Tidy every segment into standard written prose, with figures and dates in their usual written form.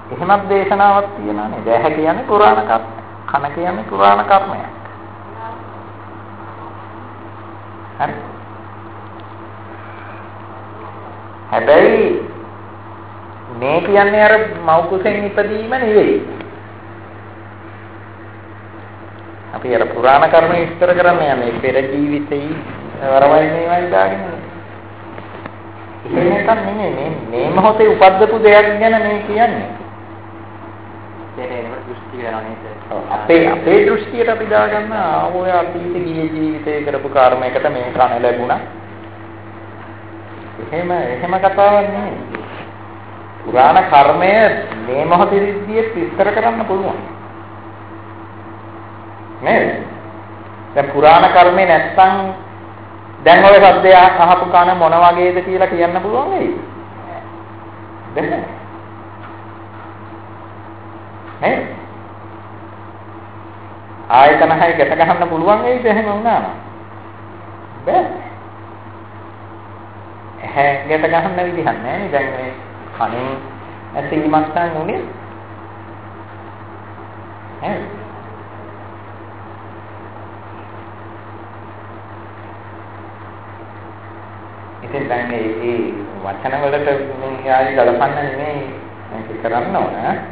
එහෙමත් දේශනාවක් තියෙනවා නේද? ඇහැ කියන්නේ පුරාණ කර්ම. කන කියන්නේ පුරාණ කර්මයක්. හරි. හැබැයි මේ කියන්නේ අර මව් කුසෙන් ඉපදීම නෙවෙයි. අපි අර පුරාණ කර්ම විස්තර කරන්නේ මේ පෙර ජීවිතේ වරවයි මේවයි දාගෙන. එහෙම එකක් නෙමෙයි මේ මොහොතේ උපද්දපු දෙයක් ගැන මේ කියන්නේ. අපේ දෘෂ්ටියට අපි දාගන්න ඔය අතීත ගිය ජීවිතේ කරපු කර්මයකට මේ කන ලැබුණා. එහෙම කතාවක් නෙමෙයි. පුරාණ කර්මය මේ මොහොතේදී විස්තර කරන්න පුළුවන්. නේද? දැන් පුරාණ කර්මේ නැත්තම් දැන් ඔය සද්දය අහපු කන මොන වගේද කියලා කියන්න පුළුවන් වෙයි. දැන් නේද? ආයතන හය ගැට ගන්න පුළුවන් වෙයිද එහෙම වුණාම? බෑ. ගැට ගන්න විදිහක් නැහැ නේ. දැන් මේ කණෙන් ඇසීමක් ගන්න උනේ නේද? ඉතින් දැන් මේ වචන වලට මේ ආයි ගලපන්න නෙමෙයි මේක කරන්න ඕන.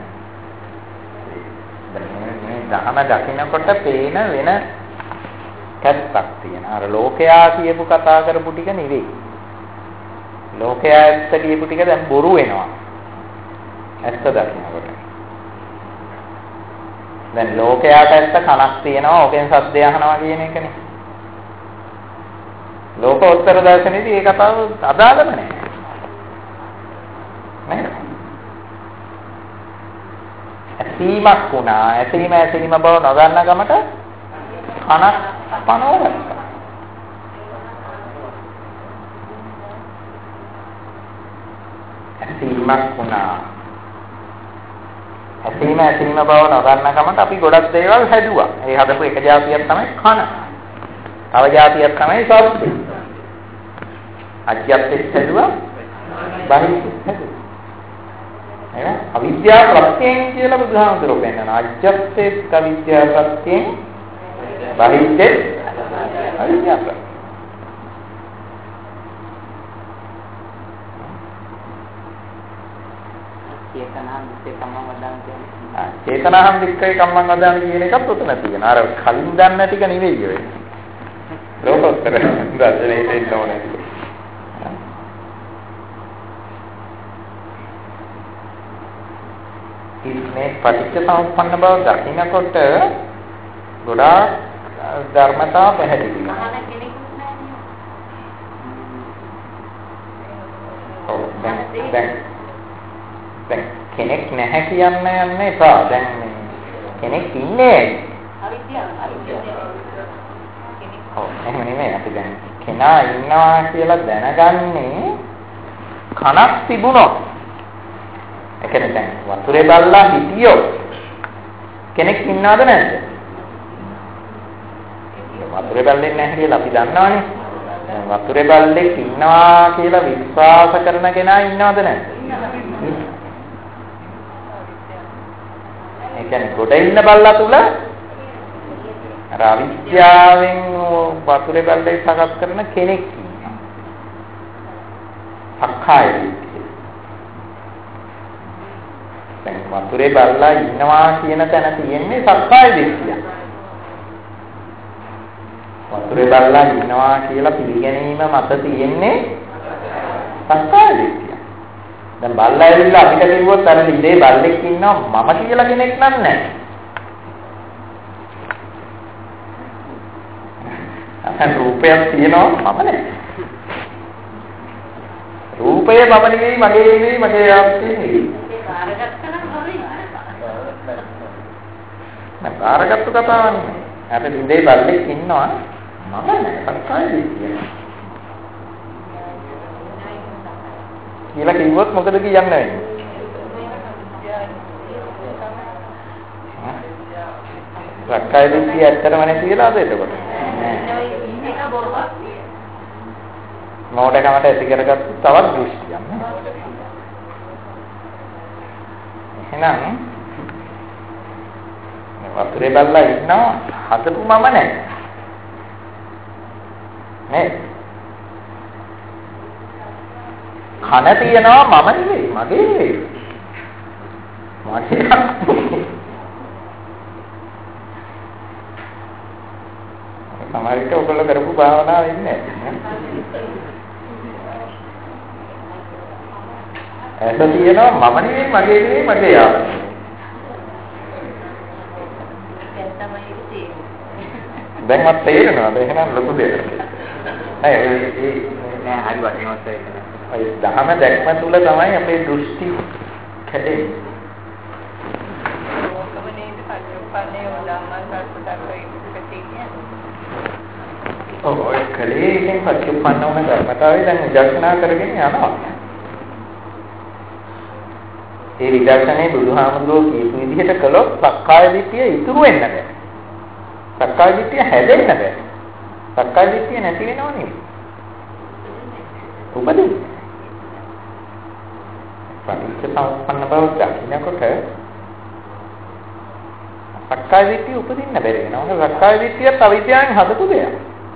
මේ දහම දකින්නකොට පේන වෙන කැත්තක් තියෙනවා. අර ලෝකයා කියපු කතා කරපු ටික නෙවෙයි. ලෝකයා ඇත්ත කියපු ටික දැන් බොරු වෙනවා. ඇත්ත දකින්නකොට. දැන් ලෝකයාට ඇත්ත කනක් තියෙනවා. ඕකෙන් සද්දය අහනවා කියන එකනේ. ලෝකෝත්තර දර්ශනයේදී ඒ කතාව අදාළම නැහැ. නේද? ඇසීමක් වුණා. ඇසීම බව නොදන්න ගමට කනක් පනවගත්තා. ඇසීමක් වුණා. ඇසීම බව නොදන්න ගමට අපි ගොඩක් දේවල් හැදුවා. ඒ හදපු එක જાතියක් තමයි කන. තව જાතියක් තමයි ශබ්දය. අජ්ජත්තිස් හැදුවා බහිස්තිස් හැදුවා. එහෙනම් අවිද්‍යා ප්‍රත්‍යයෙන් කියලා බුදුහාමුදුරුවෝ පෙන්නනවා. අජ්ජත්තේ අවිද්‍යා ප්‍රත්‍යයෙන් බහිස්තේ අවිද්‍යා ප්‍රත්‍යයෙන්. චේතනාහං වික්කේ කම්මං වදාන කියන එකත් උතන තියෙනවා. අර කලින් දන්න ටික නෙවෙයි ඔය. ලෝකෝත්තර දර්ශනයේ තියෙන්න ඕනේ. මේ පටිච්චසමුප්පන්න බව දකින්නකොට ගොඩාක් ධර්මතා පැහැදිලි වෙනවා. දැන් කෙනෙක් නැහැ කියන්න යන්නේ එපා. දැන් කෙනෙක් ඉන්නේ එහෙම නෙමෙයි. අපි දැන් කෙනා ඉන්නවා කියලා දැනගන්නේ කනක් තිබුණොත්. ඒ කියන්නේ දැන් වතුරේ බල්ලා හිටියොත් කෙනෙක් ඉන්නවද නැද්ද? වතුරේ බල්ලෙක් නැහැ කියලා අපි දන්නවනේ. වතුරේ බල්ලෙක් ඉන්නවා කියලා විශ්වාස කරන කෙනා ඉන්නවද නැද්ද? ඒ කියන්නේ ගොඩ ඉන්න බල්ලා තුල අර අවිද්‍යාවෙන් වතුරේ බල්ලේ සකස් කරන කෙනෙක් ඉන්නවා. සක්කාය දිට්ඨිය. දැන් වතුරේ බල්ලා ඉන්නවා කියන තැන තියෙන්නේ සක්කාය දිට්ඨිය. වතුරේ බල්ලා ඉන්නවා කියලා පිළිගැනීම මත තියෙන්නේ සක්කාය දිට්ඨිය. දැන් බල්ලා ඇවිල්ලා අපිට කිව්වොත් අර ඉලේ බල්ලෙක් ඉන්නවා මම කියලා කෙනෙක් නැහැ. අහන් රූපයක් තියෙනවා මම නැහැ. රූපය මම නෙවෙයි මගේ ආත්මය නෙවෙයි. කාරගත්තු කතාවක් නෙවෙයි. අර ඉලේ බල්ලෙක් ඉන්නවා මම නැහැ. සක්කාය දිට්ඨිය. කියලා කිව්වොත් මොකද කියන්න වෙන්නේ? සක්කාය දිට්ඨිය ඇත්තටම නැති වෙලාද එතකොට? මෝඩකමට ඇති කරගත්තු තවත් දෘෂ්ටියක් නේ. එහෙනම් වතුරේ බල්ලා ඉන්නවා හදපු මම නැහැ. නේද? කන තියනවා මම නෙවෙයි, මගේ නෙවෙයි. මගේ සමහරවිට ඔයගොල්ලෝ කරපු භාවනාව ඉන්නේ ඇස තියෙනවා මම නෙවෙයි, මගේ නෙවෙයි, මගේ ආත්මය. දැන් මට තේරෙනවා එහෙනම් ලොකු දෙයක්. නෑ හරි වටිනවත් ඒක. ඒ දහම දැක්ම තුල තමයි අපේ දෘෂ්ටි කැඩෙන්නේ. ඔය කලේ ඉතින් පච්චුප්පන්න වුණ ධර්මතාවය දැන් විදර්ශනා කරගෙන යනවා. ඒ විදර්ශනේ බුදුහාමුදුරුවෝ කියපු විදිහට කළොත් සක්කාය දිට්ඨිය ඉතුරු වෙන්න බෑ. සක්කාය දිට්ඨිය හැදෙන්න බෑ. සක්කාය දිට්ඨිය නැති වෙනව නෙවෙයි. උපදින්න. පටිච්චසමුප්පන්න බව දකින්නකොට සක්කාය දිට්ඨිය උපදින්න බැරි වෙනවා. මොකද සක්කාය දිට්ඨියත් අවිද්‍යාවෙන් හදපු දෙයක්.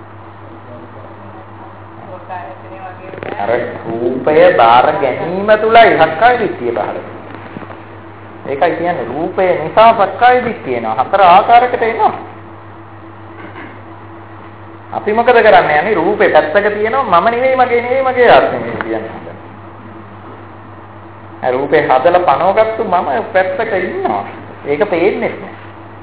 අර රූපය බාර ගැනීම තුලයි සක්කාය දිට්ඨිය පහළ වෙන්නේ. ඒකයි කියන්නේ රූපය නිසා සක්කාය දිට්ඨිය එනවා. හතර ආකාරයකට එනවා. අපි මොකද කරන්නේ? යන්නේ රූපේ පැත්තක තියෙනවා මම නෙවෙයි, මගේ නෙවෙයි, මගේ ආත්මය නෙවෙයි කියන්නේ. ඒ රූපේ හදලා පනවගත්තු මම පැත්තක ඉන්නවා. ඒක පේන්නේ නැහැ.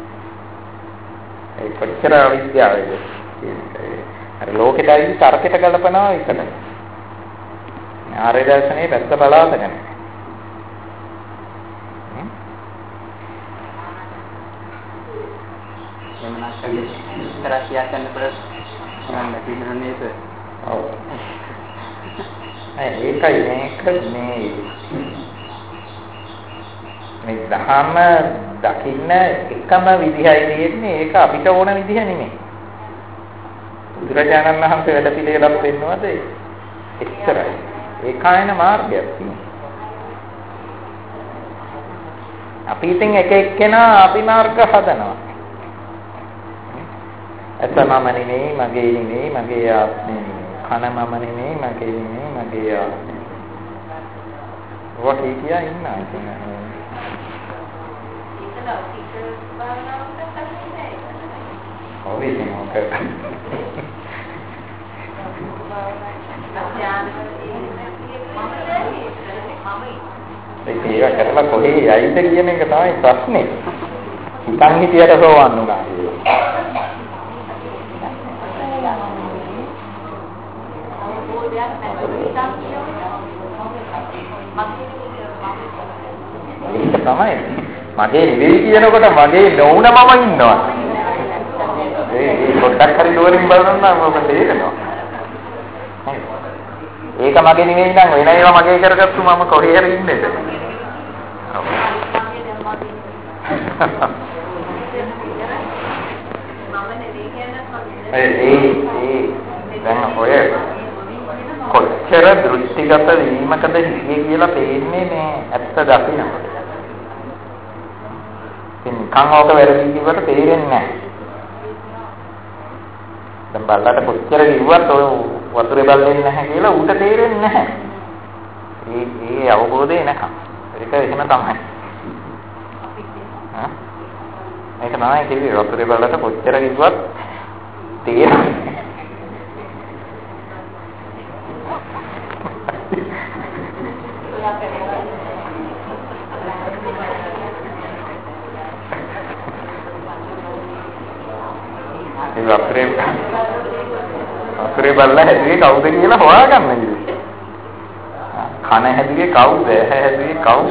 ඒ කොච්චර අවිද්‍යාවද කියන්නේ. අර ලෝකෙටයි තර්කයට ගලපනවා විතරයි. ආර්ය දර්ශනයේ පැත්ත බලාගෙන. එමනාකගේ තරකියා කරනකොට මම නැතිනනේද? ඔව්. ඒකයි මේක මේ දහම දකින්න එකම විදිහයි තියෙන්නේ. ඒක අපිට ඕන විදිහ නෙමෙයි. බුදුරජාණන් වහන්සේ වැඩ පිළිවෙලක් පෙන්වනවාද? එච්චරයි. ඒකායන මාර්ගයක් තියෙනවා. අපි ඉතින් එක එක්කෙනා අපි මාර්ග හදනවා. ඇස මම නෙමෙයි, මගේ නෙමෙයි, මගේ ආත්මය නෙමෙයි. කන මම නෙමෙයි, මගේ නෙමෙයි, මගේ ආත්මය. ඔය කියා ඉන්නා ඉතින්. ඔව් ඉතින් මොකද? ඒක කරලා කොහේ යයිද කියන එක තමයි ප්‍රශ්නේ. හිතන් හිතියට සෝවන් වුණා. ඒක තමයි. මගේ නෙවෙයි කියනකොට මගේ නොවුන මම ඉන්නවා. ඒ පොඩ්ඩක් හරි දුරින් බලනවා නම් ඔබ තේරෙනවා. ඒක මගේ නෙවෙයි නම් වෙන ඒවා මගේ කරගත්තු මම කොහේ හරි ඉන්නේද? දැන් ඔය කොච්චර දෘෂ්ටිගත වීමකද හිතේ කියලා පේන්නේ මේ ඇත්ත දකින්නකොට. ඉතින් කංගෝක වැරදි කිව්වට තේරෙන්නේ නැහැ. දැන් බල්ලට කොච්චර කිව්වත් ඔය වතුරේ බල්ලෙන්නේ නැහැ කියලා ඌට තේරෙන්නේ නැහැ. ඒ අවබෝධය නැකම්. ඒක එහෙම තමයි. මේක තමයි කිව්වේ වතුරේ බල්ලට කොච්චර කිව්වත් තේරෙන්නේ නැහැ. වතුරේ බල්ලා හැදුවේ කවුද කියලා හොයාගන්න ඉතින්. කන හැදුවේ කවුද? ඇහැ හැදුවේ කවුද?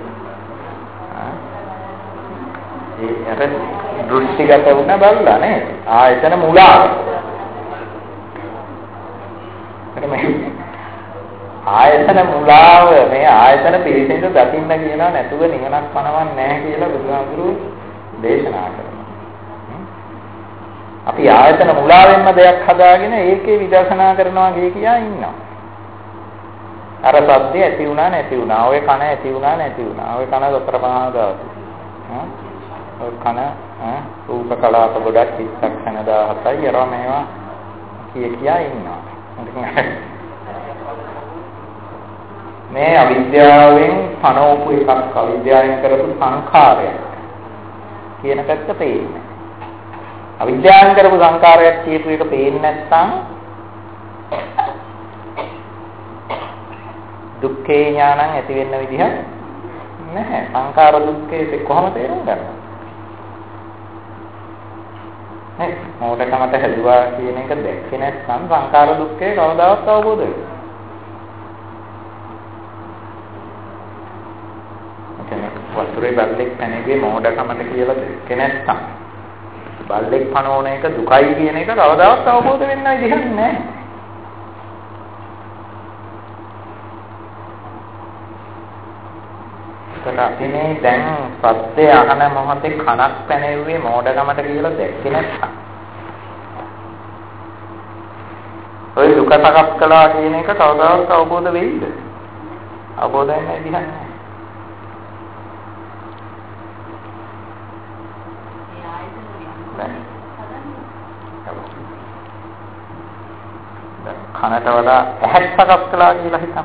ඒ අර දෘෂ්ටිගත වුණ බල්ලා නේද? එතන මුලාව. ආයතන මුලාව මේ ආයතන පිළිසෙන්ද දකින්න කියනවා නැතුව නිවනක් පනවන්නේ නැහැ කියලා බුදුහාමුදුරුවෝ දේශනා කරනවා. අපි ආයතන මුලාවෙන්ම දෙයක් හදාගෙන ඒකේ විදර්ශනා කරනවා කියා ඉන්නවා. අර සද්දේ ඇති වුණා නැති වුණා. ඔය කන ඇති වුණා නැති වුණා. ඔය කන සතර මහා ධාතු. ඔය කන රූප කලාප ගොඩක් චිත්තක්ෂණ 17යි අර මේවා කියා ඉන්නවා. මේ අවිද්‍යාවෙන් පනවපු එකක් අවිද්‍යාවෙන් කරපු සංඛාරයක් කියන පැත්ත පේන්නේ. අවිද්‍යාවෙන් කරපු සංඛාරයක් කියපු එක පේන්නේ නැත්නම් දුක්ඛේ ඥානං ඇති වෙන්න විදිහ නැහැ. සංඛාර දුක්ඛේ කොහොමද තේරුම් ගන්නේ? නේ මොඩකමට හැදුවා කියන එක දැක්කේ නැත්නම් සංඛාර දුක්ඛේ කවදාවත් අවබෝධ වෙන්නේ නැහැ. වතුරේ බල්ලෙක් පැනගේ මොඩකමට කියලා දැක්කේ නැත්නම් බල්ලෙක් පනෝන එක දුකයි කියන එක කවදාවත් අවබෝධ වෙන්න විදිහක් නැහැ. අපිනේ දැන් සත්‍ය අහන මොහොතේ කනක් පැනෙව්වේ මෝඩකමට කියලා දැක්කේ නැත්නම් ඔය දුක සකස් කළා කියන එක කවදාවත් අවබෝධ වෙයිද? අවබෝධ වෙන්නේ විදිහක් නැහැ. කනට වඩා ඇහත් සකස් කළා කියලා හිතන්න.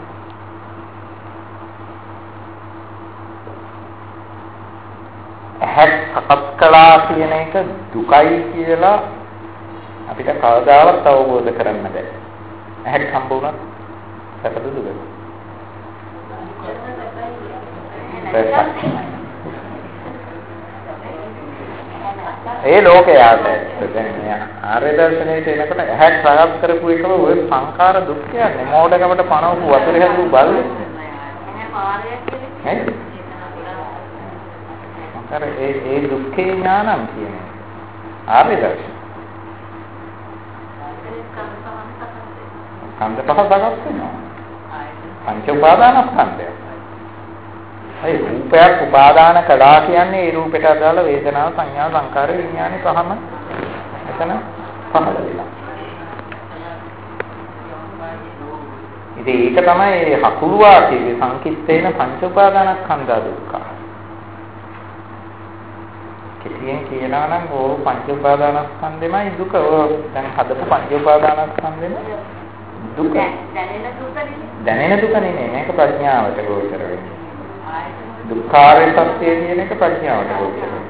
ඇහත් සකස් කළා කියන එක දුකයි කියලා අපිට කවදාවත් අවබෝධ කරන්න බෑ. ඇහත් හම්බ වුණත් සැපද දුකද? ඒ ලෝකයාට දැන් ආර්ය දර්ශනයේ එනකොට ඇහත් සකස් කරපු එකම ඔය සංඛාර දුක් කියන්නේ මෝඩකමට පනවපු වතුර හැදුව බල්ලෙක්. ඒ දුක්ඛේ ඥානං කියන්නේ ආර්ය දර්ශන. කන්ද පහ සකස් වෙනවා. පංච උපාදානස්කන්ධය. ඒ රූපයක් උපාදාන කළා කියන්නේ ඒ රූපයට අදාළ වේදනාව සංඥා සංකාර විඥාන පහම එතන පහළ වෙනවා. ඉතින් ඒක තමයි හකුරුවා කියන්නේ සංකිට්ඨේන පංච උපාදානස්කන්ධ දුක්ඛ. කිසියෙන් කියනවා නම් ඕ පංච උපාදානස්කන්ධෙමයි දුක. දැන් හදපු පංච උපාදානස්කන්ධෙම දුක. දැනෙන දුක නෙමෙයි. මේක ප්‍රඥාවට ගෝචර වෙන්නේ. දුක්ඛාරය සත්‍ය කියන එක ප්‍රඥාවට ගෝචර වෙන්නේ.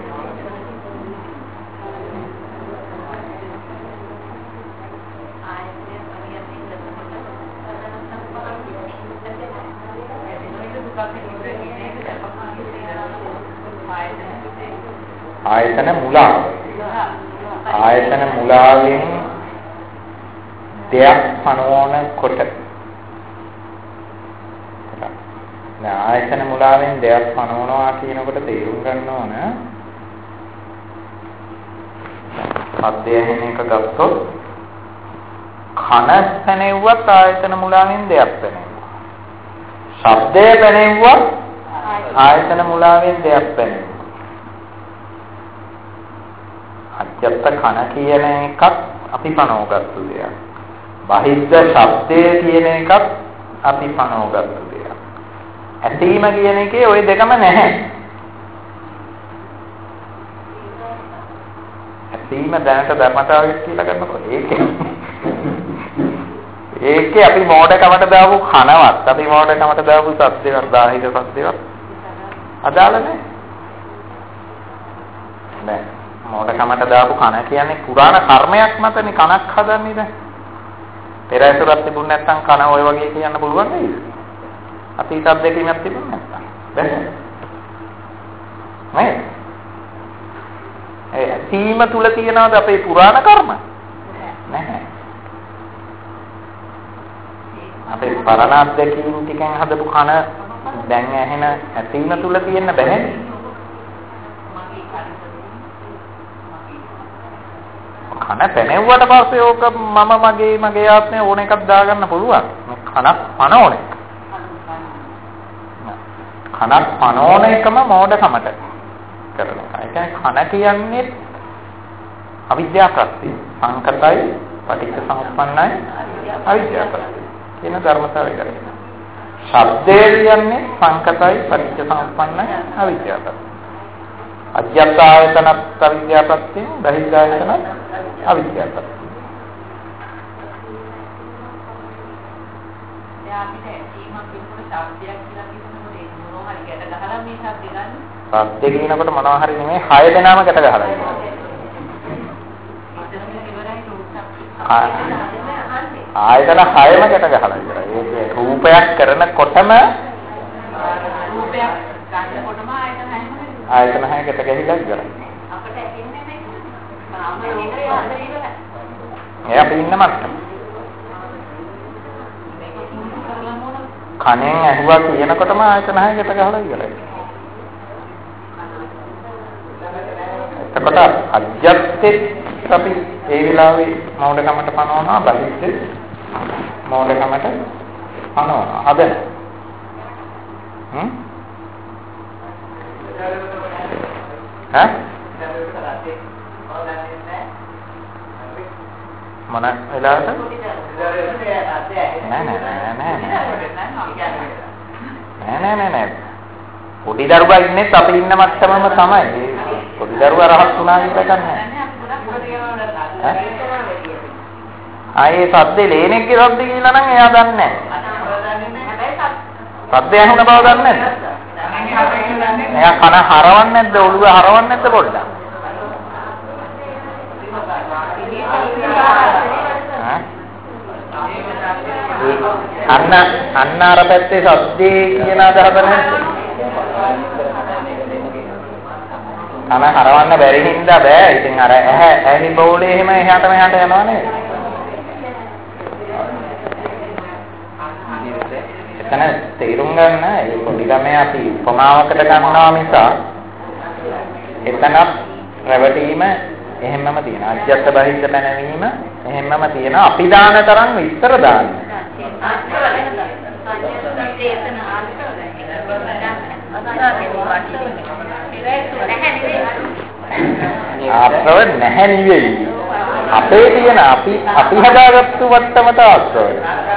ආයතන මුලාව. ආයතන මුලාවෙන් දෙයක් පනවන කොට. ආයතන මුලාවෙන් දෙයක් පනවනවා කියනකොට තේරුම් ගන්න ඕන. සද්දය වෙන එක ගත්තොත් කන පැනෙව්වත් ආයතන මුලාවෙන් දෙයක් පැනෙව්වා. ශබ්දය පැනෙව්වත් ආයතන මුලාවෙන් දෙයක් පැනෙව්වා. අජත්ත කන කියන එකත් අපි පනවගත්තු දෙයක්. බහිද්ද ශබ්දය කියන එකත් අපි පනවගත්තු දෙයක්. ඇසීම කියන එකේ ওই දෙකම නැහැ. ඇසීම දැනට ධර්මතාවයක් කියලා ගන්නකො ඒකේ අපි මෝඩකමට දාපු කනවත් අපි මෝඩකමට දාපු සත්‍යවත් බාහිර සත්‍යවත් අදාළ නැහැ. නෑ මොඩකමට දාපු කන කියන්නේ පුරාණ කර්මයක් මතනේ කනක් හදන්නේ දැන්. පෙර ඇසුරක් තිබුණ නැත්නම් කන ඔය වගේ කියන්න පුළුවන් නේද? අතීත අත්දැකීමක් තිබුණ නැත්නම්. බැහැ. නේද? ඒ ඇසීම තුල තියනවාද අපේ පුරාණ කර්ම? නැහැ. අපේ පරණ අත්දැකීම් ටිකෙන් හදපු කන දැන් ඇහෙන ඇසීම තුල තියෙන්න බැහැ. කන පැනෙව්වට පස්සේ ඕක මම මගේ ආත්මය ඕන එකක් දාගන්න පුළුවන්. මේ කනක් පනෝන එක. කනක් පනෝන එකම මෝඩකමට කරන එක. ඒ කියන්නේ කන කියන්නේ අවිද්‍යා ප්‍රත්‍ය. සංකතයි, පටිච්ච සමුප්පන්නයි, අවිද්‍යා ප්‍රත්‍ය. කියන ධර්මතාවය කරගෙන. ශබ්දය කියන්නේ සංකතයි පටිච්ච සමුප්පන්නයි අවිද්‍යාවයි. අජ්ජත් ආයතනත් අවිද්‍යාවපත්තිය, බහිද්ධ ආයතනත් අවිද්‍යාවපත්තිය. සත්‍ය කියනකොට මොනවා හරි නෙමෙයි 6 දෙනාම ගැට ගහලා ඉන්නවා. ආයතන 6ම ගැට ගහලා ඉවරයි. ඒ රූපයක් කරනකොටම ආයතන 6 ගැට ගහිලා ඉවරයි. අපිට ඇහෙන්නේ නැහැ. අපි ඉන්න මට්ටම. කණෙන් ඇහුවා කියනකොටම ආයතන 6 ගැට ගහලා ඉවරයි. එතකොට අජ්ජත්තේ අපි ඒ වෙලාවේ මෞඩකමට පනවනවා, බහිද්දේ මෞඩකමට පනවනවා. හදන. මොන වෙලාවද? නෑ. පොඩි දරුවා ඉන්නේ අපි ඉන්න මට්ටමම තමයි. පොඩි දරුවා රහත් වුණා කියලා නැහැ. ආයේ සද්දේ ලේනෙක්ගේ සද්ද කියලා නම් එයා දන්නේ නැහැ. සද්ද ඇහුන බව දන්නේ නැද්ද? එයා කන හරවන්නේ නැද්ද? ඔළුව හරවන්නේ නැද්ද පොඩ්ඩක්? අන්න අර පැත්තේ සද්දේ කියන අදහස නැද්ද? කන හරවන්න බැරි හින්දා බෑ. ඉතින් අර ඇහි බෝලේ එහෙම එහාට මෙහාට යනවා නේද? එතන තේරුම් ගන්න ඒ පොඩි ළමයා අපි උපමාවකට ගන්නවා මිස එතන රැවටීම එහෙමම තියෙනවා. අජ්ජත් බහිද්ද පැනවීම එහෙමම තියෙනවා. අපි දාන තරම් විස්තර දාන්න. ආශ්‍රව නැහැ නෙවෙයි. අපේ තියෙන අපි හදාගත්තු වට්ටමට ආශ්‍රව.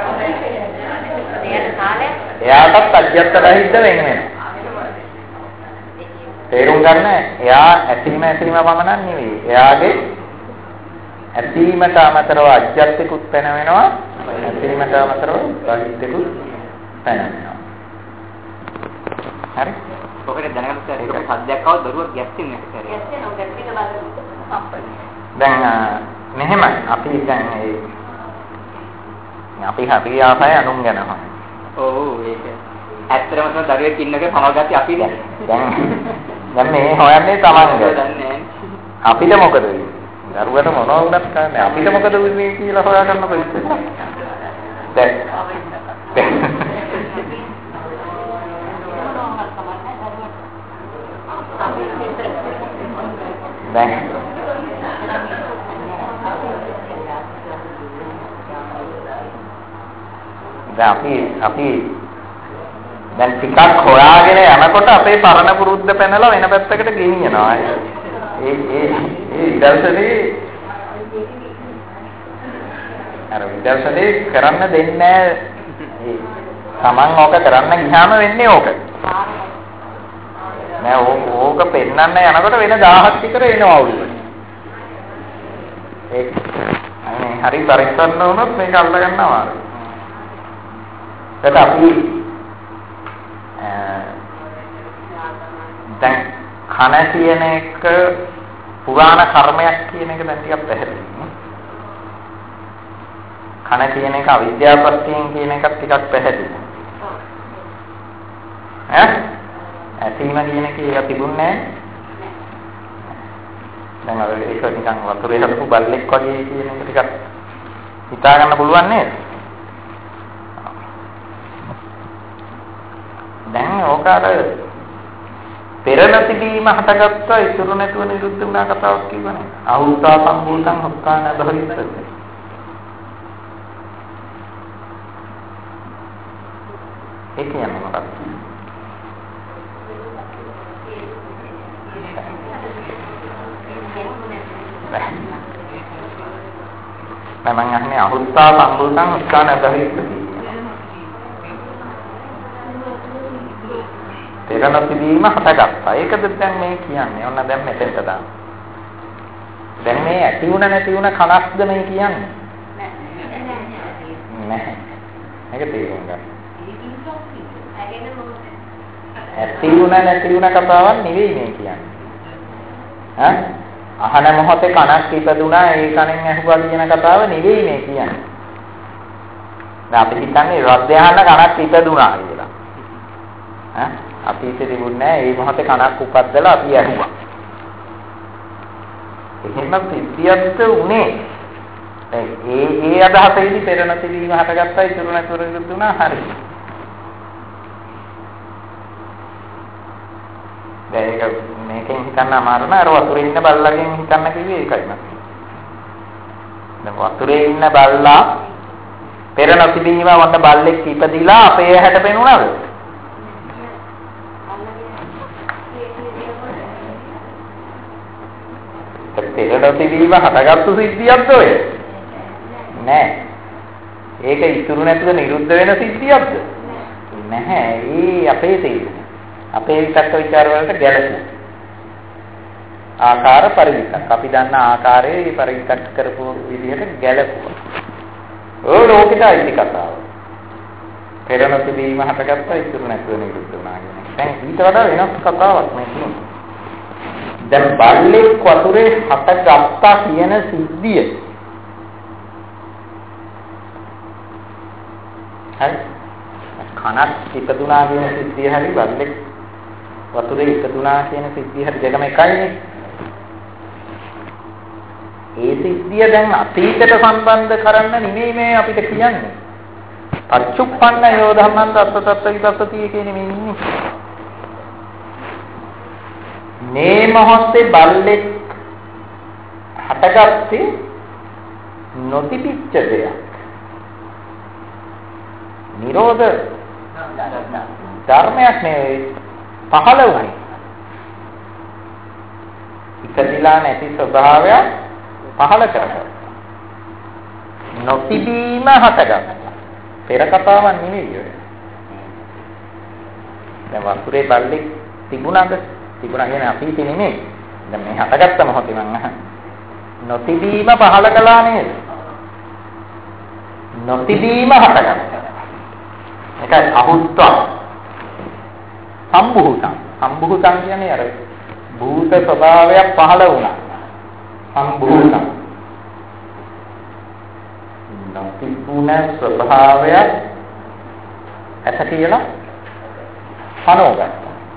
එයාටත් අජ්ජත් බහිද්ද වෙන වෙනවා. තේරුම් ගන්න එයා ඇසීම පමණක් නෙවෙයි. එයාගේ ඇසීමට අමතරව අජ්ජත්තිකුත් පැන වෙනවා. ඇසීමට අමතරව බහිද්දකුත් පැන වෙනවා. හරි? ඔකට දැනගන්න සර් ඒක සද්දයක් ආව දරුවා ගැස්සෙන්නේ නැහැ සර්. ගැස්සෙනවා ගැස්සික බලන්න. දැන් මෙහෙම අපි දැන් අපි ආසයි අනුන් ගැනම. ඔව් ඒක. ඇත්තටම දරුවෙක් ඉන්නකේ පනවගත්තේ අපි දැන්. දැන් මේ හොයන්නේ තමන්ගේ. අපිට මොකද වෙන්නේ? දරුවට මොනවා වුණත් කරන්නේ අපිට මොකද වෙන්නේ කියලා හොයාගන්නකො ඉතින්. දැන් අපි දැන් ටිකක් හොයාගෙන යනකොට අපේ පරණ පුරුද්ද පැනලා වෙන පැත්තකට ගෙනියනවා. විදර්ශනේ කරන්න දෙන්නේ නැහැ. තමන් ඕක කරන්න ගියාම වෙන්නේ ඕක. නෑ ඕක පෙන්නන්න යනකොට වෙන 1000ක් විතර එනවා ඔළුවට. ඒක හරි පරිස්සම් වුණොත් මේක අල්ල ගන්නවා. ඒක අපි දැන් කන කියන එක පුරාණ කර්මයක් කියන එක දැන් ටිකක් පැහැදිලි. කන කියන එක අවිද්‍යාව ප්‍රත්‍යයෙන් කියන එකත් ටිකක් පැහැදිලි. ඇසීම කියන එක ඒක තිබුණේ දැන් අර ඒක නිකන් වතුරේ හදපු බල්ලෙක් වගේ කියන එක ටිකක් හිතා ගන්න පුළුවන් නේද? දැන් ඕක අර පෙරණ තිබීම හටගත්ත ඉතුරු නැතුව නිරුද්ධ වුණා කතාවක් කියවනේ. අහුතා සම්භූතං හොක්කාන බහිද්ද. ඒ කියන්නේ මොකක්ද? මම අහන්නේ අහුතා සම්භූතං හොක්කාන බහිද්ද. පෙර නොතිබීම හටගත්තා. ඒකද දැන් මේ කියන්නේ. ඔන්න දැන් මෙතෙන්ට දාන්න. දැන් මේ ඇති වුණ නැති වුණ කණක්ද මේ කියන්නේ? නැහැ. මේක තේරුම් ගන්න. ඇති වුණ නැති වුණ කතාවක් නෙවෙයි මේ කියන්නේ. අහන මොහොතේ කණක් ඉපදුනා ඒ කණෙන් ඇහුවා කියන කතාව නෙවෙයි මේ කියන්නේ. දැන් අපි හිතන්නේ රද්දයහන කණක් ඉපදුනා කියලා. අතීතේ තිබුණේ නැහැ ඒ මොහොතේ කණක් උපද්දලා අපි ඇහුවා. එහෙම සිද්ධියක් උනේ. ඒ අදහසේදී පෙර නැතිවීම හටගත්තා ඉතුරු නැතුව ඉදුණා හරි. දැන් ඒක මේකෙන් හිතන්න අමාරු නෑ අර වතුරේ ඉන්න බල්ලගෙන් හිතන්න කිව්වේ ඒකයි මම. දැන් වතුරේ ඉන්න බල්ලා පෙර නැතිවීම වන්න බල්ලෙක් ඉපදිලා අපේ ඇහැට පෙනුණාද? පෙර නැතිවීම හටගත්තු සිද්ධියක්ද ඔය? නෑ. ඒක ඉතුරු නැතුව නිරුද්ධ වෙන සිද්ධියක්ද? නැහැ. ඒ අපේ තේරුම. අපේ විතක්ක ਵਿਚාර වලට ගැළපෙන ආකාර පරිවිතක්. අපි දන්න ආකාරයේ පරිවිතක් කරපු විදිහට ගැළපුවා. ඕ ලෝකෙට අයිති කතාව. පෙර නොතිබීම හටගත්තා ඉතුරු නැතුව නිරුද්ධ වුණා කියන එක. දැන් ඊට වඩා වෙනස් කතාවක් මේ කියන්නේ. දැන් බල්ලෙක් වතුරේ හටගත්තා කියන සිද්ධිය. හරි. කනක් ඉපදුනා කියන සිද්ධිය හරි බල්ලෙක් වතුරේ ඉපදුනා කියන සිද්ධිය හරි දෙකම එකයිනේ. ඒ සිද්ධිය දැන් අතීතයට සම්බන්ධ කරන්න නෙමෙයි මේ අපිට කියන්නේ. පච්චුප්පන්න යෝ ධම්මං තත්ත විපස්සති කියන්නේ මේ ඉන්නේ. මේ මොහොතේ බල්ලෙක් හටගත්තේ නොතිබිච්ච දෙයක්. නිරෝධ ධර්මයක් නෙවෙයි පහළ වුණේ. ඉපදිලා නැති ස්වභාවය පහළ කරගත්තා. නොතිබීම හටගත්තා. පෙර කතාවක් නෙවෙයි ඔය. දැන් වතුරේ බල්ලෙක් තිබුණාද? තිබුණා කියන්නේ අතීතේ නෙමෙයි. දැන් මේ හටගත්ත මොහොතේ මම නොතිබීම පහළ කළා නේද? නොතිබීම හටගත්තා. ඒකයි අහුත්වා සම්භූතං. සම්භූතං කියන්නේ අර භූත ස්වභාවයක් පහළ වුණා. සම්භූතං. නොතිබුණ ස්වභාවය ඇත කියලා පනෝගත්තා.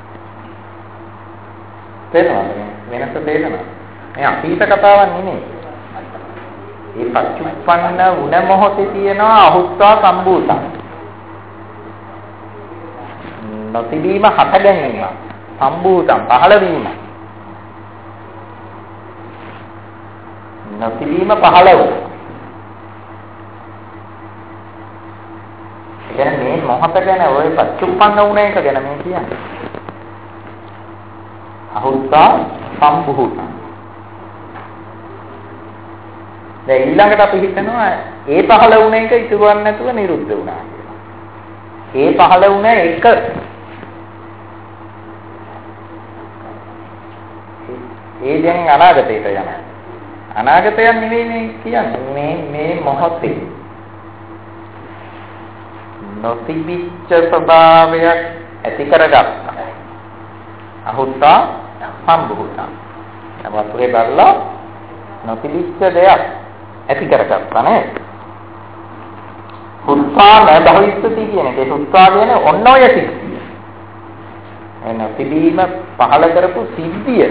තේරෙනවද? වෙනස තේරෙනවද? මේ අතීත කතාවක් නෙමෙයි. ඒ පච්චුප්පන්න වුණ මොහොතේ තියෙනවා අහුත්වා සම්භූතං. නොතිබීම හට ගැනීම සම්භූතං පහළ වීම. නොතිබීම පහළ වුණා. කියන්නේ මේ මොහොත ගැන ඔය පච්චුප්පන්න වුණ එක ගැන මේ කියන්නේ. අහුත්වා සම්භූතං. දැන් ඊළඟට අපි හිතනවා ඒ පහළ වුණ එක ඉතුරුවන්නේ නැතුව නිරුද්ධ වුණා කියලා. ඒ පහළ වුණ එක ඒ දැන් අනාගතයට යනවා. අනාගතයක් නෙවෙයි මේ කියන්නේ. මේ මොහොතේ නොතිබිච්ච ස්වභාවයක් ඇති කරගත්තා. අහුත්තා සම්භූතං. වතුරේ බලලා නොතිබිච්ච දෙයක් ඇති කරගත්තා නේද? හුත්තා නැබහිස්සති කියන එක. හුත්තා කියන්නේ ඔන්න ඔය සිද්ධිය. එන තිබීම පහළ කරපු සිද්ධිය.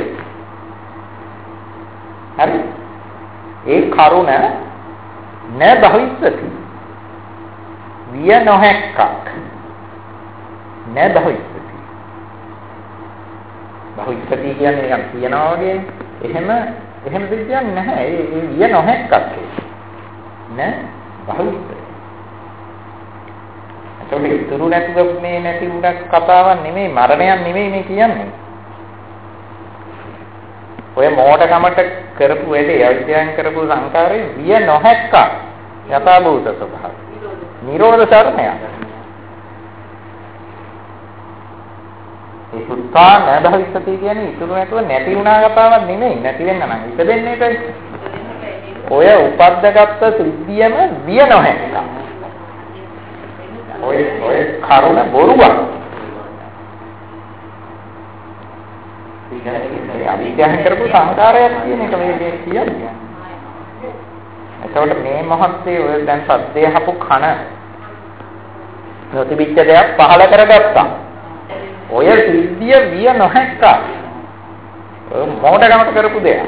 හරි? ඒ කරුණ නැබහිස්සති. විය නොහැක්කක්. නැබහිස්සති. බහිස්සති කියන්නේ නිකන් තියනවා වගේ. එහෙම දෙයක් නැහැ. ඒ විය නොහැක්කක්. නෑ බහිස්සති. ඒක ඉතුරු නැතුව මේ නැති උඩක් කතාවක් නෙමෙයි මරණයක් නෙමෙයි මේ කියන්නේ. ඔය මෝඩකමට කරපු වැඩේ අවිද්‍යාවෙන් කරපු සංකාරේ විය නොහැක්ක යථාභූත ස්වභාවය. නිරෝධ ධර්මය. මේ සුත්තා නබහිස්සති කියන්නේ ඉතුරු නැතුව නැති වුණා කතාවක් නෙමෙයි. නැති වෙන්න නම් ඉපදෙන්නේ ඒකයි. ඔය උපද්දගත්ත සිද්ධියම විය නොහැක්ක. ඔය කරුණ බොරුවක්. අවිද්‍යාවෙන් කරපු සංකාරයක් කියන එක මේ කියන්නේ. එතකොට මේ මොහොතේ ඔය දැන් සද්දේ හපු කන නොතිබිච්ච දෙයක් පහල කරගත්තා. ඔය සිද්ධිය විය නොහැක්කා. ඔය මොඩකමට කරපු දෙයක්.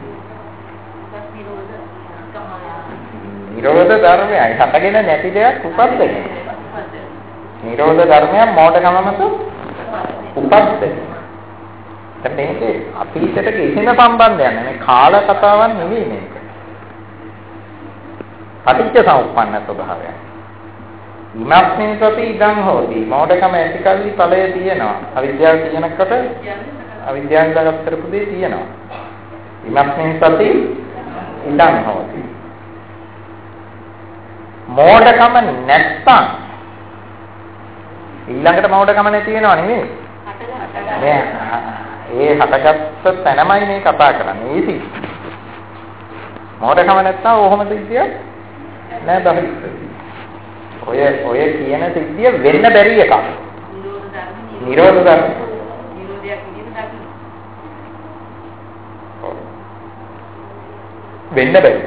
නිරෝධ ධර්මයයි හටගෙන නැති දෙයක් උපද්දගෙන. නිරෝධ ධර්මයන් මොඩකමමත උපද්දගෙන. මේකේ අතීතයට කිසිම සම්බන්ධයක් නැහැ. මේ කාල කතාවක් නෙවෙයි මේක. පටිච්ච සමුප්පන්න ස්වභාවය. ඉමස්මින් සති ඉදං හෝති. මොඩකම ඇති කල්ලි ඵලය තියෙනවා. අවිද්‍යාව තියෙනකොට අවිද්‍යාවෙන් දාගත් කරපු දේ තියෙනවා. ඉමස්මින් සති ඉදං හෝති. මොඩකම නැත්තම් ඊළඟට මොඩකම නැති වෙනව නෙවෙයි. ඒ හටගත්ත තැනමයි මේ කතා කරන්නේ. ඒසි. මොඩකම නැත්තම් ඔහොම සිද්ධියක් නෑ බහිස්සති. ඔය කියන සිද්ධිය වෙන්න බැරි එකක්. නිරෝධ ධර්ම. නිරෝධයක් විදිහට දකින්න. වෙන්න බැරි.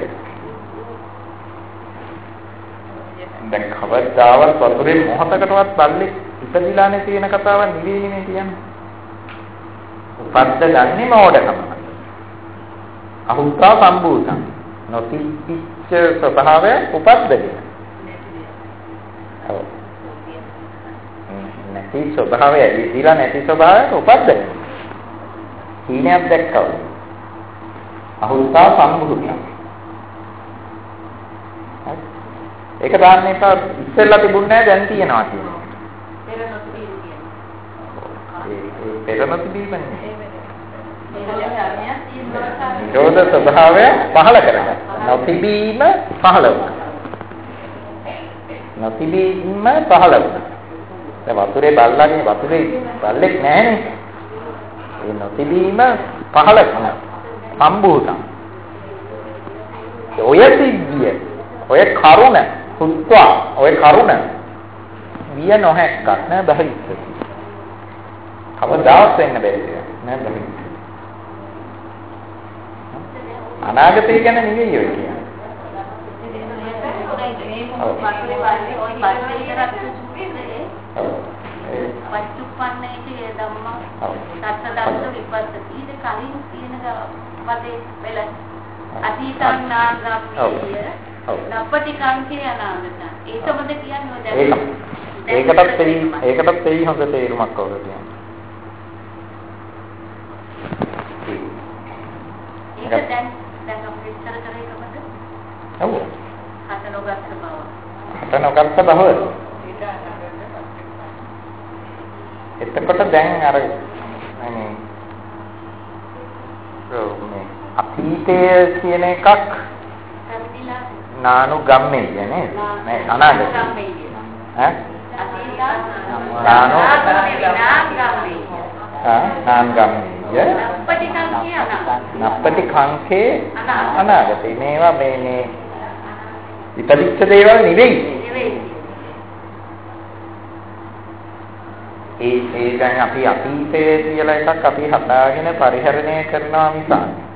දැන් කවදාවත් වතුරේ මොහතකටවත් බල්ලෙක් ඉපදිලානේ තියෙන කතාවක් නෙවෙයිනේ කියන්නේ. උපද්ද ගන්නේ මොඩකම. අහුත්තා සම්භූතං. නොතිච්ච ස්වභාවය උපද්දගෙන. ඔව්. නැති ස්වභාවය ඉදිලා නැති ස්වභාවය උපද්දගෙන. හීනයක් දැක්කව. අහුත්තා සම්භූතං. ඒක දාන්න එපා ඉස්සෙල්ලා තිබුණේ නැහැ දැන් තියෙනවා කියන්නේ. පෙර නොතිබීමනේ. නිරෝධ ස්වභාවය පහළ කරගන්න. නොතිබීම පහළ වුණා. නොතිබීම පහළ වුණා. දැන් වතුරේ බල්ලගේ වතුරේ බල්ලෙක් නැහැනේ. ඒ නොතිබීම පහළ වුණා. සම්භූතං. ඔය සිද්ධිය ඔය කරුණ සුත්වා ඔය කරුණ විය නොහැක්කක් නෑ බහිස්සති. කවදාවත් වෙන්න බැරි දෙයක් නෑ බහිස්සති. අනාගතය ගැන නෙවෙයි ඔය කියන්නේ. පච්චුප්පන්නයේ ධම්ම සත්‍ය විපස්සති කලින් කියන පදේ වෙල අතීතනාගාමීය නප්පටිකාංකේ අනාගත. ඒකමද කියන්නේ දැන්. ඒකටත් එයි හොඳ තේරුමක් අවුල කියන්නේ. ඒක දැන් අපි විස්තර කරේ කොහොමද? ඔව්. හතනොගත් බව. හතනොගත් බව. එතකොට දැන් අර මේ අතීතය කියන එකක් නානු ගම්මේ කියන්නේ නෑ අනාගතය. ඈ? නානු ගම්මේ. නප්පටි කංකේ අනාගතේ. මේවා මේ ඉපදිච්ච දේවල් නෙවෙයි. ඒ දැන් අපි අතීතය කියලා එකක් අපි හදාගෙන පරිහරණය කරනවා මිසක්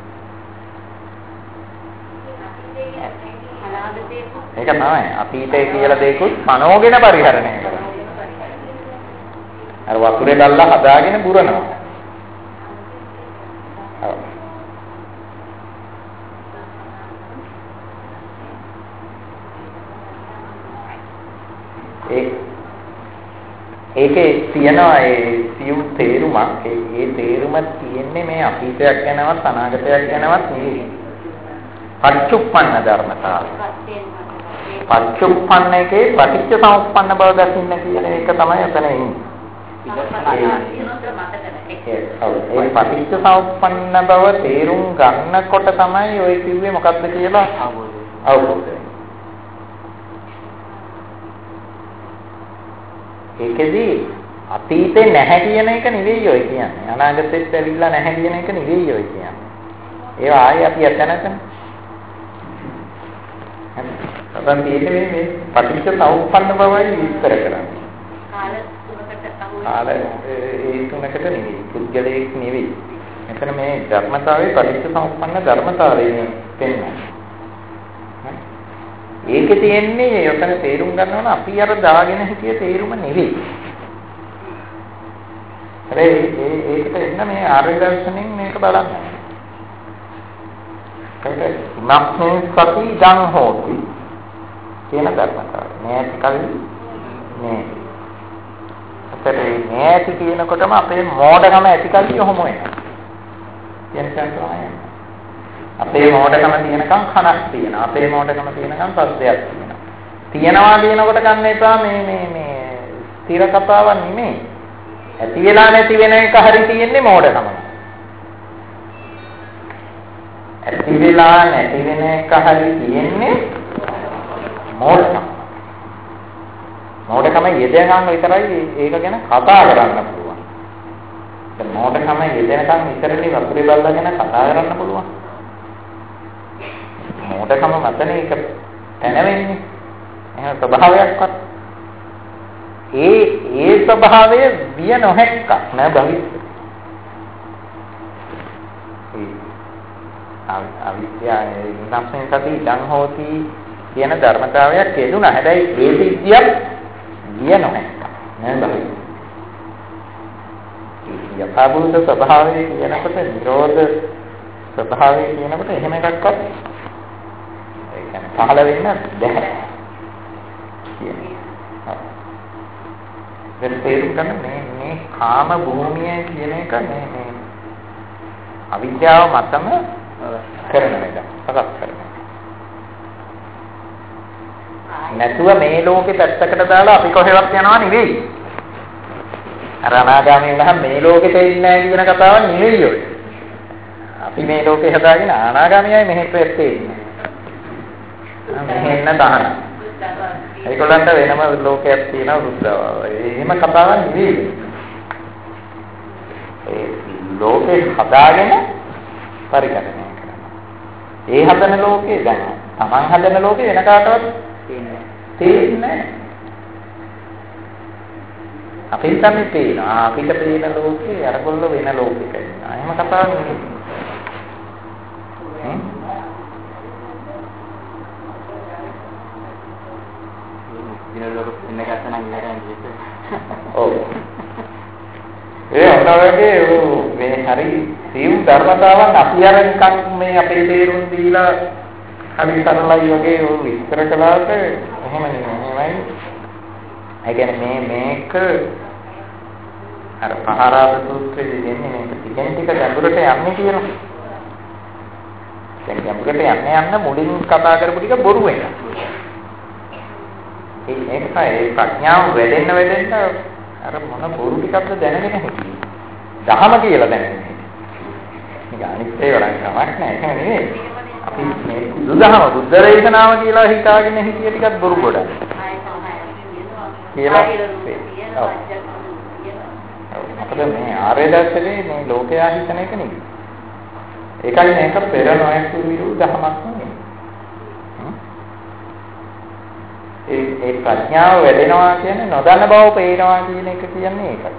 ඒක තමයි අතීතය කියලා දෙයක්ත් පනෝගෙන පරිහරණය කරනවා. අර වතුරේ දැල්ලා හදාගෙන බුරනවා. ඒකේ තියෙනවා ඒ සියුම් තේරුමක්. ඒ තේරුම තියෙන්නේ මේ අතීතයක් ගැනවත් අනාගතයක් ගැනවත් නෙවෙයි. පච්චුප්පන්න ධර්මතාවය. පච්චුප්පන්න එකේ පටිච්ච සමුප්පන්න බව දකින්න කියන එක තමයි එතන ඉන්නේ. ඒ පටිච්ච සමුප්පන්න බව තේරුම් ගන්නකොට තමයි ඔය කිව්වේ මොකක්ද කියලා අවබෝධ. ඒකෙදි අතීතේ නැහැ කියන එක නෙවෙයි ඔය කියන්නේ. අනාගතෙත් ඇවිල්ලා නැහැ කියන එක නෙවෙයි ඔය කියන්නේ. ඒවා ආයේ අපි අතනතන. අපන් මේ පටිච්ච සමුප්පන්න බවයි විස්තර කරන්නේ. කාල තුනකට කාල ඒ තුනකට නෙවෙයි. පුද්ගලයෙක් නෙවෙයි. මෙතන මේ ධර්මතාවයේ පටිච්ච සමුප්පන්න ධර්මතාවයේ පෙන්වන්නේ. ඒකේ තියෙන්නේ යොතන තේරුම් ගන්න ඕන අපි අර දාගෙන හිටිය තේරුම නෙවෙයි. ඒකට එන්න මේ ආර්ය දර්ශනෙන් මේක බලන්න. ඒකට ඉමක්ෂේ සති ඉදං හෝති කියන ධර්මතාවය. මේ ඇතිකල්ලි මේ. අපිට මේ ඇති කියනකොටම අපේ මෝඩකම ඇතිකල්ලි ඔහොම වෙනවා. අපේ මෝඩකම තියෙනකම් කනක් තියෙනවා. අපේ මෝඩකම තියෙනකම් සද්දයක් තියෙනවා. තියනවා කියනකොට ගන්න එපා මේ ස්ථිර කතාවක් නෙමෙයි. ඇති වෙලා නැති වෙන එක හරි තියෙන්නේ මෝඩකම. ඇති වෙලා නැති වෙන එක හරි තියෙන්නේ මෝඩකම. මෝඩකම යෙදෙනකම් විතරයි ඒක ගැන කතා කරන්න පුළුවන්. ඒ මෝඩකම යෙදෙනකම් විතරනේ වතුරේ බල්ලා ගැන කතා කරන්න පුළුවන්. මෝඩකම මතනේ ඒක පැනවෙන්නේ. එහෙනම් ස්වභාවයක්වත් ඒ ස්වභාවය විය නොහැක්කක් නෑ භවිෂ්‍යති. අවිද්‍යාවේ ඉන්නම්සේ සති ඉඳන් හෝති කියන ධර්මතාවයක් හේතුණා. හැබැයි ඒ සිද්ධියක් විය නොහැක්කක් නෑ භවිෂ්‍යති. යථාභූත ස්වභාවය කියනකොට නිරෝධ ස්වභාවය කියනකොට එහෙම එකක්වත් පහළ වෙන්න බැහැ. දැන් තේරුම් ගන්න මේ කාම භූමිය කියන එක මේ අවිද්‍යාව මතම කරන එක. සකස් කරන එක. නැතුව මේ ලෝකේ පැත්තකට දාලා අපි කොහෙවත් යනවා නෙවෙයි. අර අනාගාමී වුණාම මේ ලෝකෙට එන්නේ නැහැ කියන කතාව නෙවෙයි ඔය. අපි මේ ලෝකේ හදාගෙන අනාගාමීයයි මෙහෙට එන්නේ. මෙහෙන්න තහන. ඒගොල්ලන්ට වෙනම ලෝකයක් තියෙනවා බුද්ධාව. එහෙම කතාවක් නෙවෙයි. ඒ ලෝකේ හදාගෙන පරිගණනය කරනවා. ඒ හදන ලෝකේ දැන් Taman හදන ලෝකේ වෙන කාටවත් තේින්නේ නැහැ. අපිට තමයි පේනවා. අපිට පේන ලෝකේ අරගොල්ලෝ වෙන ලෝකෙක ඉන්නවා. එහෙම කතාවක් නෙවෙයි. ඒ අතරගේ මේ හරි සියුම් ධර්මතාවන් අපි අර නිකන් මේ අපේ තේරුම් දීලා හරි සරලයි වගේ විස්තර කළාට එහෙම නෙමෙයි. ඒ කියන්නේ මේක අර පහරාද සූත්‍රයේ දෙන්නේ මේක ටිකෙන් ටික ගැඹුරට යන්නේ කියලා. දැන් ගැඹුරට යන්න මුලින් කතා කරපු ටික බොරු වෙනවා. ඒ ප්‍රඥාව වැඩෙන්න අර මොන බොරු ටිකක්ද දැනගෙන හිටියේ. දහම කියලා දැනගෙන හිටියේ. මේක අනිත් ඒවා නම් කමක් නැහැ. ඒක නෙවෙයි. අපි මේ බුදුදහම බුද්ධ දේශනාව කියලා හිතාගෙන හිටිය ටිකක් බොරු ගොඩක්. කියලා. මොකද මේ ආර්ය දර්ශනේ මේ ලෝකයා හිතන එක නෙවෙයි. ඒකයි මේක පෙර නොයසු විරු දහමක් නෙවෙයි. ඒ ප්‍රඥාව වැඩෙනවා කියන්නේ නොදන්න බව පේනවා කියන එක කියන්නේ ඒකයි.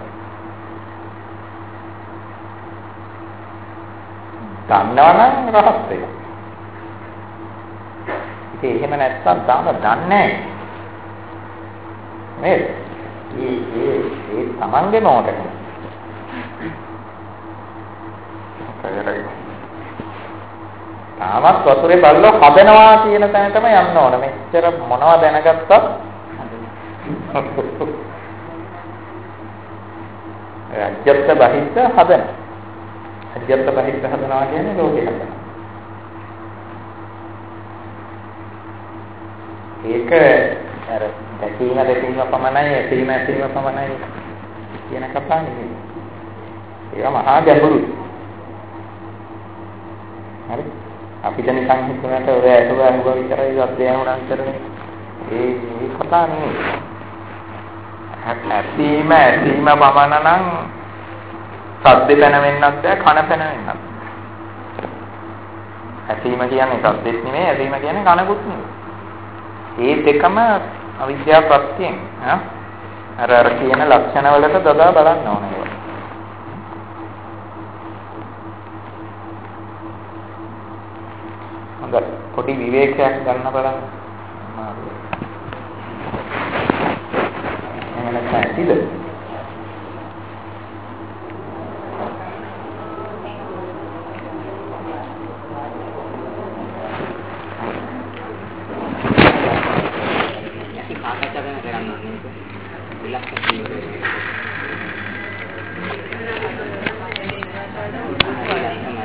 දන්නවනම් රහත් වෙනවා. ඉතින් එහෙම නැත්නම් තාම දන්නේ නැහැ. නේද? ඒ තමන්ගේ මොඩක. තාමත් වතුරේ බල්ලෝ හදනවා කියන තැනටම යන්න ඕන. මෙච්චර මොනවද දැනගත්තත් අජ්ජත් බහිද්ද හදන. අජ්ජත් බහිද්ද හදනවා කියන්නේ ලෝකේ හදන. ඒක අර දැකීම පමණයි, ඇසීම පමණයි කියන කතාව නෙමෙයි. ඒක මහා ගැඹුරුයි. හරි? අපිට නිකන් හිතුනට ඔය ඇහුවා විතරයි අධ්‍යයන උනන්තරනේ. ඒ කතා නෙමෙයි. ඇසීම පමණ නම් සද්ද පැන වෙන්නත් බෑ, කන පැන වෙන්නත් බෑ. ඇසීම කියන්නේ සද්දෙත් නෙමෙයි, ඇසීම කියන්නේ කනකුත් නෙමෙයි. ඒ දෙකම අවිද්‍යා ප්‍රත්‍යයෙන් අර කියන ලක්ෂණ වලට දදා බලන්න ඕනේ. හොඳයි, පොඩි විවේකයක් ගන්න බලන්න. එහෙම නැත්නම් ඇතිද?